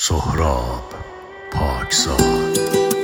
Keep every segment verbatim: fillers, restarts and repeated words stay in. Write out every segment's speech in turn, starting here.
سهراب پاکزاد.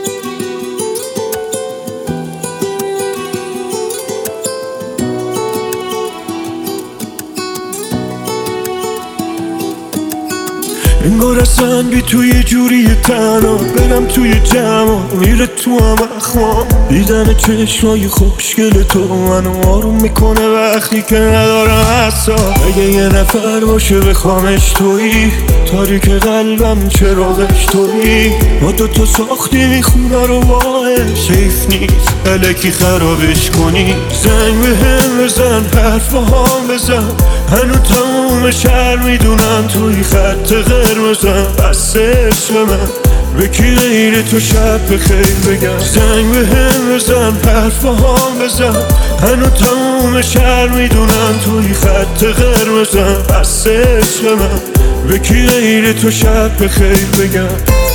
انگار اصلا بی توی جوری تنها برم توی جمع میره تو هم اخوام. دیدن چشمای خوشگل تو منو آروم میکنه وقتی که ندارم حساب. اگه یه نفر باشه بخوامش تویی، تاریک قلبم چراغش تویی. ما دوتا ساختیم خونه رو باش، حیف نیست الکی خرابش کنی. زنگ به هم بزن، حرف با هم بزن، هنو تموم شهر میدونن توی خط قرمزم. بس عشق من به کی غیر تو شب بخیر بگم. زنگ به هم بزن، حرف با هم بزن، هنو تموم شهر میدونن توی خط قرمزم. بس عشق من به کی غیر تو شب بخیر بگم.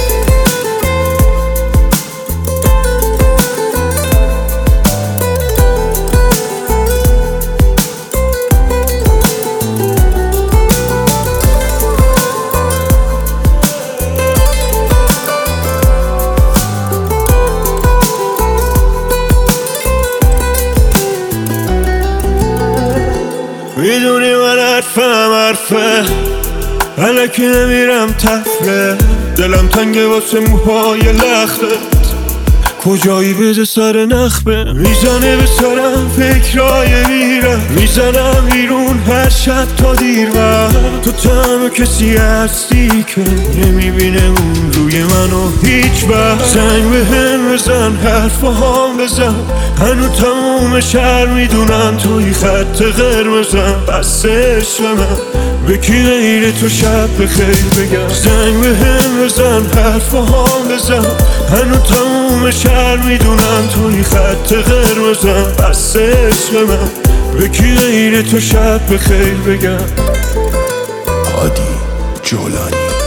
میدونی من حرفم حرفه، الکی نمیرم تفره. دلم تنگه واسه موهای لختت، کجایی بده سر نخبه. میزنه به سرم فکرای میرم، میزنم بیرون هر شب تا دیر وقت. تو تنها کسی هستی که نمیبینه اون روی منو هیچ وقت. زنگ به هم بزن، حرف با هم بزن، هنو تموم شهر میدونن توی خط قرمزم. بس عشق من به کی غیر تو شب بخیر بگم. زنگ به هم بزن، حرف با هم بزن، هنو تموم شهر میدونن توی خط قرمزم. بس عشق من به کی غیر تو شب بخیر بگم. هادی جولانی.